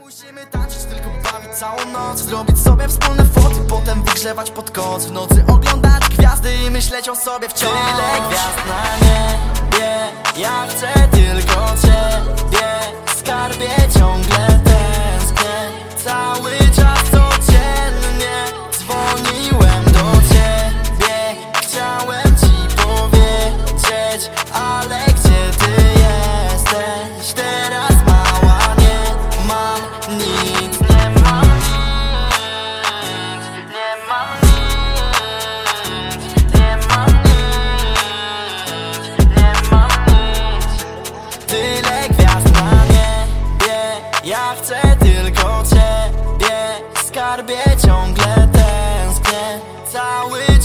Musimy tańczyć, tylko bawić całą noc. Zrobić sobie wspólne foty, potem wygrzewać pod koc. W nocy oglądać gwiazdy i myśleć o sobie wciąż. Tyle gwiazd na niebie, ja chcę tylko ciebie. Skarbie ciągle tęsknię, cały czas codziennie. Dzwoniłem do ciebie, chciałem ci powiedzieć, ale gdzie ty jesteś teraz, mała? Nie mam nic, nie mam nic, nie mam nic, nie mam nic, nie mam nic. Tyle gwiazd na niebie, ja chcę tylko ciebie. Skarbie ciągle tęsknię, cały